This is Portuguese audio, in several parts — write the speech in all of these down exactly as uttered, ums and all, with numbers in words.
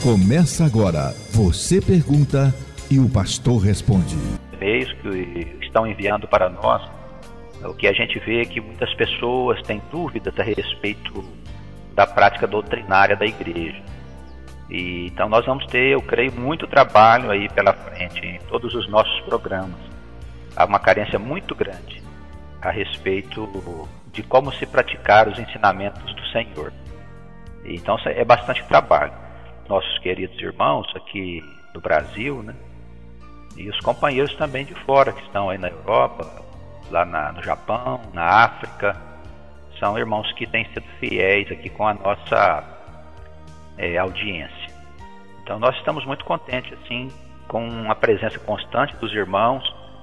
Começa agora. Você pergunta e o pastor responde. E-mails que estão enviando para nós, o que a gente vê é que muitas pessoas têm dúvidas a respeito da prática doutrinária da igreja. E, então nós vamos ter, eu creio, muito trabalho aí pela frente em todos os nossos programas. Há uma carência muito grande a respeito de como se praticar os ensinamentos do Senhor. E, então é bastante trabalho. Nossos queridos irmãos aqui do Brasil, né? E os companheiros também de fora que estão aí na Europa, lá na, no Japão, na África, são irmãos que têm sido fiéis aqui com a nossa é, audiência. Então nós estamos muito contentes assim com a presença constante dos irmãos,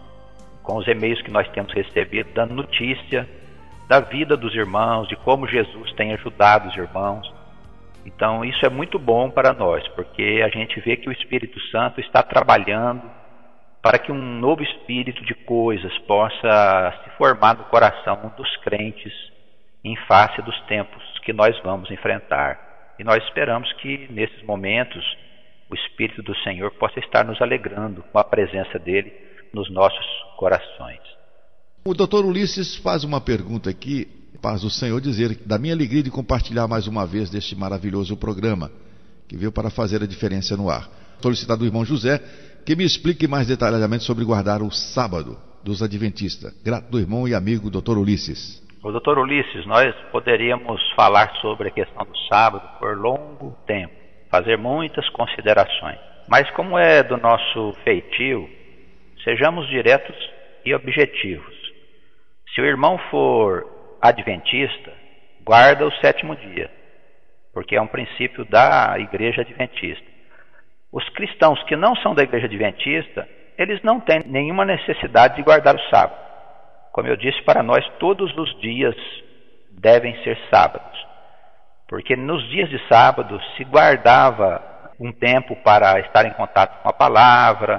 com os e-mails que nós temos recebido, dando notícia da vida dos irmãos, de como Jesus tem ajudado os irmãos. Então isso é muito bom para nós, porque a gente vê que o Espírito Santo está trabalhando para que um novo espírito de coisas possa se formar no coração dos crentes em face dos tempos que nós vamos enfrentar. E nós esperamos que nesses momentos o Espírito do Senhor possa estar nos alegrando com a presença dele nos nossos corações. O doutor Ulisses faz uma pergunta aqui, paz do Senhor, dizer da minha alegria de compartilhar mais uma vez deste maravilhoso programa que veio para fazer a diferença no ar. Solicitar do irmão José que me explique mais detalhadamente sobre guardar o sábado dos adventistas. Grato do irmão e amigo doutor Ulisses. O doutor Ulisses, nós poderíamos falar sobre a questão do sábado por longo tempo, fazer muitas considerações. Mas como é do nosso feitio, sejamos diretos e objetivos. Se o irmão for adventista, guarda o sétimo dia, porque é um princípio da igreja adventista. Os cristãos que não são da igreja adventista, eles não têm nenhuma necessidade de guardar o sábado. Como eu disse, para nós todos os dias devem ser sábados, porque nos dias de sábado se guardava um tempo para estar em contato com a palavra,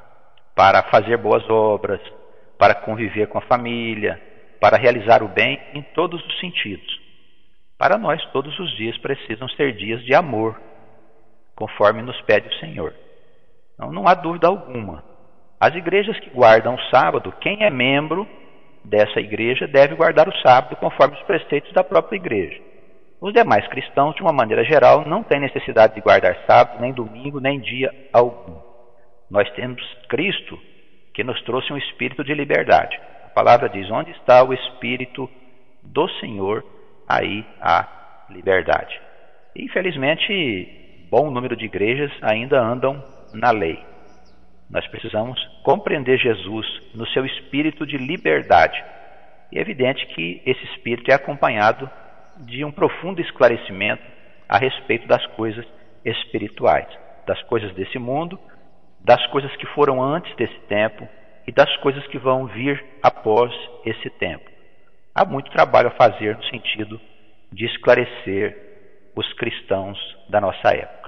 para fazer boas obras, para conviver com a família, para realizar o bem em todos os sentidos. Para nós todos os dias precisam ser dias de amor, conforme nos pede o Senhor. Então, não há dúvida alguma. As igrejas que guardam o sábado, quem é membro dessa igreja deve guardar o sábado conforme os preceitos da própria igreja. Os demais cristãos, de uma maneira geral, não têm necessidade de guardar sábado, nem domingo, nem dia algum. Nós temos Cristo que nos trouxe um espírito de liberdade. A palavra diz, onde está o Espírito do Senhor, aí há liberdade. E, infelizmente, bom número de igrejas ainda andam na lei. Nós precisamos compreender Jesus no seu espírito de liberdade. E é evidente que esse espírito é acompanhado de um profundo esclarecimento a respeito das coisas espirituais, das coisas desse mundo, das coisas que foram antes desse tempo e das coisas que vão vir após esse tempo. Há muito trabalho a fazer no sentido de esclarecer os cristãos da nossa época.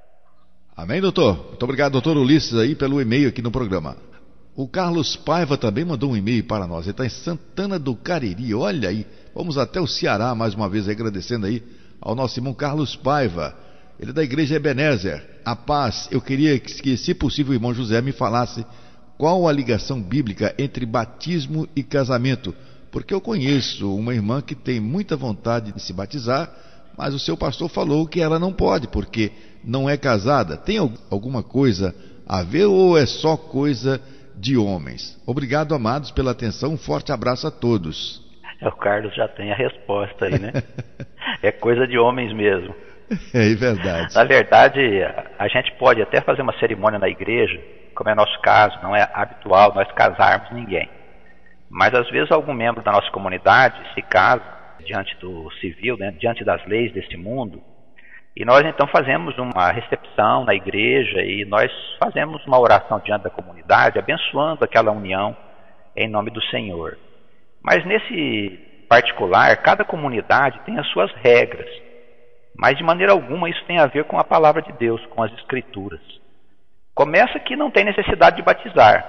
Amém, doutor? Muito obrigado, doutor Ulisses, aí pelo e-mail aqui no programa. O Carlos Paiva também mandou um e-mail para nós. Ele está em Santana do Cariri. Olha aí, vamos até o Ceará mais uma vez, agradecendo aí ao nosso irmão Carlos Paiva. Ele é da igreja Ebenezer. A paz, eu queria que, se possível, o irmão José me falasse qual a ligação bíblica entre batismo e casamento. Porque eu conheço uma irmã que tem muita vontade de se batizar, mas o seu pastor falou que ela não pode, porque não é casada. Tem alguma coisa a ver ou é só coisa de homens? Obrigado, amados, pela atenção. Um forte abraço a todos. O Carlos já tem a resposta aí, né? É coisa de homens mesmo. É verdade. Na verdade, a gente pode até fazer uma cerimônia na igreja, como é nosso caso, não é habitual nós casarmos ninguém. Mas às vezes algum membro da nossa comunidade se casa diante do civil, né, diante das leis desse mundo, e nós então fazemos uma recepção na igreja e nós fazemos uma oração diante da comunidade, abençoando aquela união em nome do Senhor. Mas nesse particular, cada comunidade tem as suas regras, mas de maneira alguma isso tem a ver com a palavra de Deus, com as Escrituras. Começa que não tem necessidade de batizar.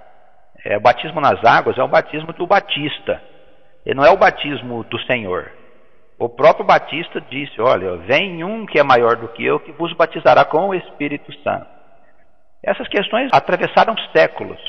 É, o batismo nas águas é o batismo do batista, e não é o batismo do Senhor. O próprio Batista disse, olha, vem um que é maior do que eu, que vos batizará com o Espírito Santo. Essas questões atravessaram séculos.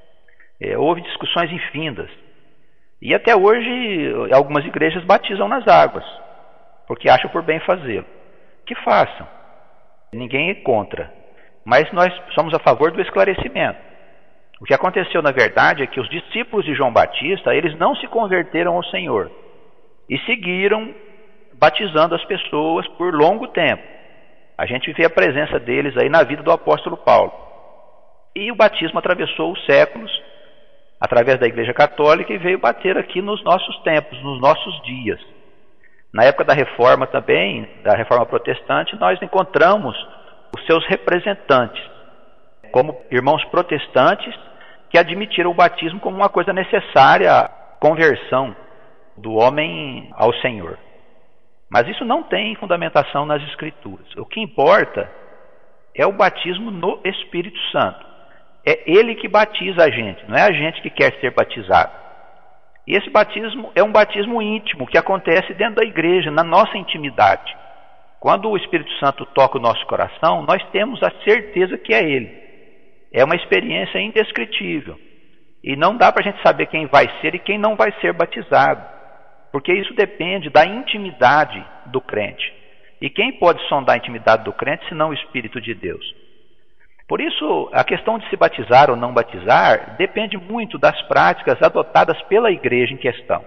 É, houve discussões infindas. E até hoje algumas igrejas batizam nas águas, porque acham por bem fazê-lo. Que façam. Ninguém é contra. Mas nós somos a favor do esclarecimento. O que aconteceu, na verdade, é que os discípulos de João Batista, eles não se converteram ao Senhor e seguiram batizando as pessoas por longo tempo. A gente vê a presença deles aí na vida do apóstolo Paulo. E o batismo atravessou os séculos, através da Igreja Católica, e veio bater aqui nos nossos tempos, nos nossos dias. Na época da Reforma também, da Reforma Protestante, nós encontramos os seus representantes, como irmãos protestantes, que admitiram o batismo como uma coisa necessária à conversão do homem ao Senhor. Mas isso não tem fundamentação nas Escrituras. O que importa é o batismo no Espírito Santo. É Ele que batiza a gente, não é a gente que quer ser batizado. E esse batismo é um batismo íntimo, que acontece dentro da igreja, na nossa intimidade. Quando o Espírito Santo toca o nosso coração, nós temos a certeza que é Ele. É uma experiência indescritível. E não dá para a gente saber quem vai ser e quem não vai ser batizado, porque isso depende da intimidade do crente. E quem pode sondar a intimidade do crente senão o Espírito de Deus? Por isso, a questão de se batizar ou não batizar depende muito das práticas adotadas pela igreja em questão.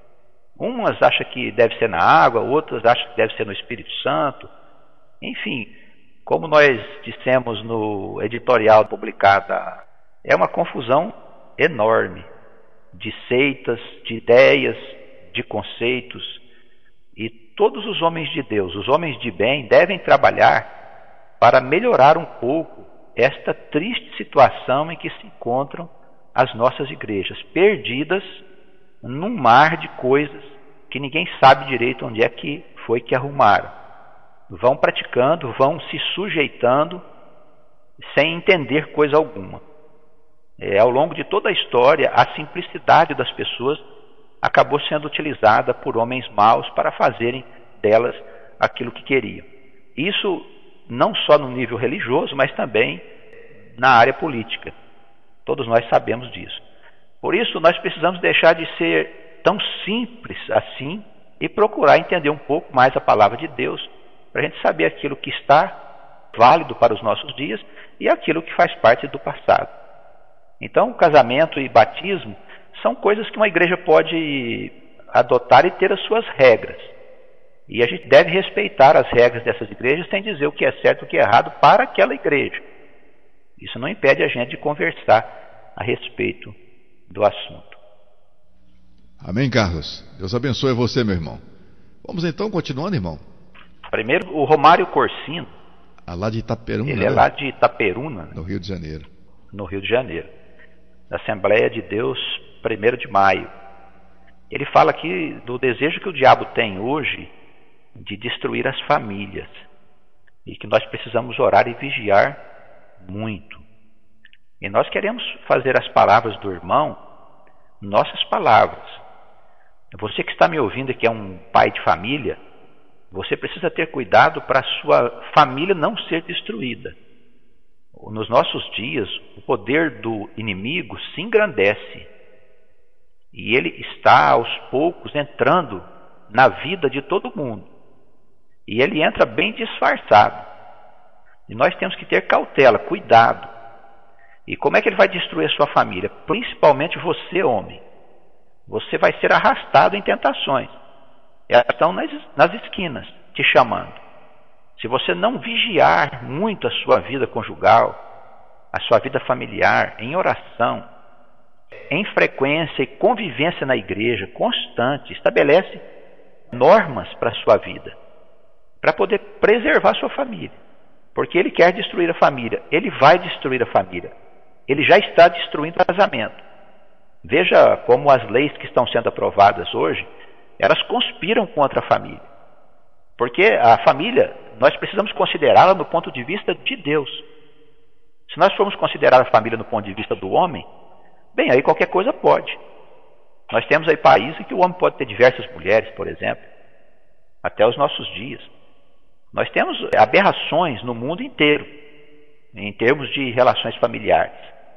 Umas acham que deve ser na água, outras acham que deve ser no Espírito Santo. Enfim, como nós dissemos no editorial publicado, é uma confusão enorme de seitas, de ideias, de conceitos. E todos os homens de Deus, os homens de bem, devem trabalhar para melhorar um pouco esta triste situação em que se encontram as nossas igrejas, perdidas num mar de coisas que ninguém sabe direito onde é que foi que arrumaram. Vão praticando, vão se sujeitando sem entender coisa alguma. É, ao longo de toda a história, a simplicidade das pessoas acabou sendo utilizada por homens maus para fazerem delas aquilo que queriam. Isso não só no nível religioso, mas também na área política. Todos nós sabemos disso. Por isso, nós precisamos deixar de ser tão simples assim e procurar entender um pouco mais a palavra de Deus, para a gente saber aquilo que está válido para os nossos dias e aquilo que faz parte do passado. Então, casamento e batismo são coisas que uma igreja pode adotar e ter as suas regras. E a gente deve respeitar as regras dessas igrejas sem dizer o que é certo e o que é errado para aquela igreja. Isso não impede a gente de conversar a respeito do assunto. Amém, Carlos. Deus abençoe você, meu irmão. Vamos então continuando, irmão. Primeiro, o Romário Corsino. Ah, lá de Itaperuna. Ele é lá de Itaperuna, no Rio de Janeiro. No Rio de Janeiro. Da Assembleia de Deus, primeiro de maio. Ele fala aqui do desejo que o diabo tem hoje de destruir as famílias. E que nós precisamos orar e vigiar muito. E nós queremos fazer as palavras do irmão nossas palavras. Você que está me ouvindo e que é um pai de família, você precisa ter cuidado para a sua família não ser destruída. Nos nossos dias, o poder do inimigo se engrandece. E ele está, aos poucos, entrando na vida de todo mundo. E ele entra bem disfarçado. E nós temos que ter cautela, cuidado. E como é que ele vai destruir a sua família? Principalmente você, homem. Você vai ser arrastado em tentações. Elas estão nas, nas esquinas, te chamando. Se você não vigiar muito a sua vida conjugal, a sua vida familiar, em oração, em frequência e convivência na igreja, constante, estabelece normas para a sua vida, para poder preservar a sua família. Porque ele quer destruir a família, ele vai destruir a família. Ele já está destruindo o casamento. Veja como as leis que estão sendo aprovadas hoje, elas conspiram contra a família. Porque a família, nós precisamos considerá-la no ponto de vista de Deus. Se nós formos considerar a família no ponto de vista do homem, bem, aí qualquer coisa pode. Nós temos aí países em que o homem pode ter diversas mulheres, por exemplo. até os nossos dias. Nós temos aberrações no mundo inteiro, em termos de relações familiares.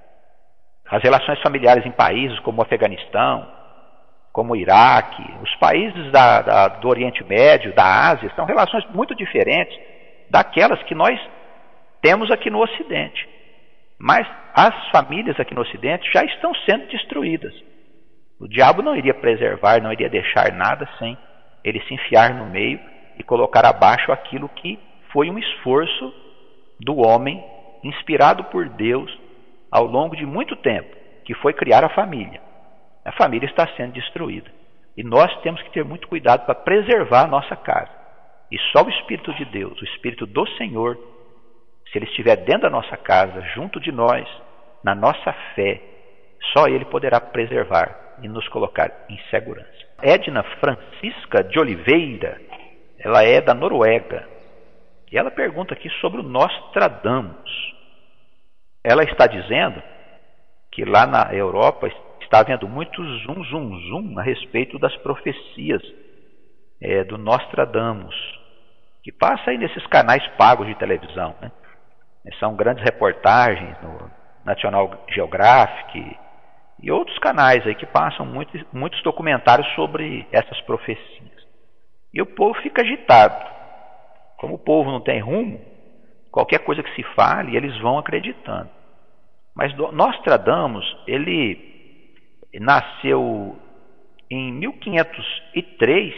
As relações familiares em países como o Afeganistão, como o Iraque, os países da, da, do Oriente Médio, da Ásia, são relações muito diferentes daquelas que nós temos aqui no Ocidente. Mas as famílias aqui no Ocidente já estão sendo destruídas. O diabo não iria preservar, não iria deixar nada sem ele se enfiar no meio e colocar abaixo aquilo que foi um esforço do homem, inspirado por Deus, ao longo de muito tempo, que foi criar a família. A família está sendo destruída. E nós temos que ter muito cuidado para preservar a nossa casa. E só o Espírito de Deus, o Espírito do Senhor, se ele estiver dentro da nossa casa, junto de nós, na nossa fé, só ele poderá preservar e nos colocar em segurança. Edna Francisca de Oliveira, ela é da Noruega, e ela pergunta aqui sobre o Nostradamus. Ela está dizendo que lá na Europa está havendo muito zum, zum, zum a respeito das profecias é, do Nostradamus, que passa aí nesses canais pagos de televisão, né? São grandes reportagens no National Geographic e outros canais aí que passam muitos, muitos documentários sobre essas profecias. E o povo fica agitado. Como o povo não tem rumo, qualquer coisa que se fale, eles vão acreditando. Mas Nostradamus, ele nasceu em mil quinhentos e três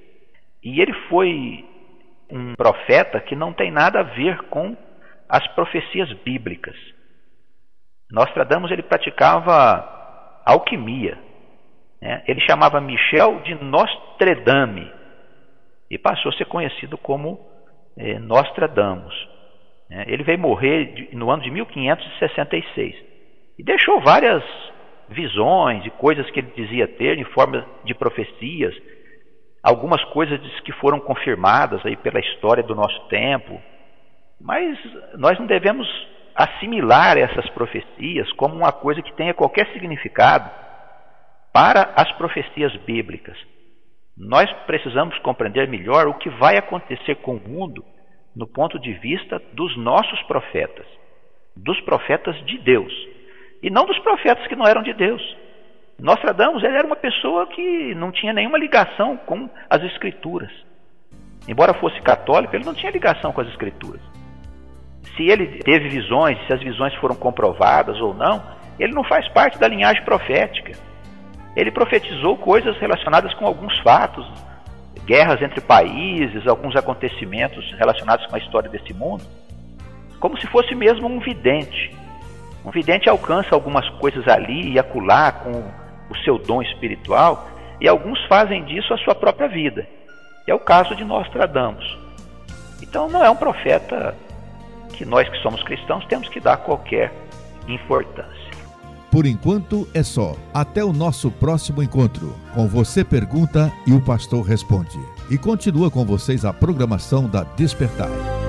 e ele foi um profeta que não tem nada a ver com as profecias bíblicas. Nostradamus, ele praticava alquimia, né? Ele chamava Michel de Nostredame e passou a ser conhecido como eh, Nostradamus. Né? Ele veio morrer de, no ano de mil quinhentos e sessenta e seis e deixou várias visões e coisas que ele dizia ter em forma de profecias. Algumas coisas que foram confirmadas aí pela história do nosso tempo, mas nós não devemos assimilar essas profecias como uma coisa que tenha qualquer significado para as profecias bíblicas. Nós precisamos compreender melhor o que vai acontecer com o mundo no ponto de vista dos nossos profetas, dos profetas de Deus, e não dos profetas que não eram de Deus. Nostradamus, ele era uma pessoa que não tinha nenhuma ligação com as Escrituras. Embora fosse católico, ele não tinha ligação com as Escrituras. Se ele teve visões, se as visões foram comprovadas ou não, ele não faz parte da linhagem profética. Ele profetizou coisas relacionadas com alguns fatos, guerras entre países, alguns acontecimentos relacionados com a história desse mundo, como se fosse mesmo um vidente. Um vidente alcança algumas coisas ali e acolá com o seu dom espiritual, e alguns fazem disso a sua própria vida. É o caso de Nostradamus. Então não é um profeta que nós que somos cristãos temos que dar qualquer importância. Por enquanto é só. Até o nosso próximo encontro. Com Você Pergunta e o Pastor Responde. E continua com vocês a programação da Despertar.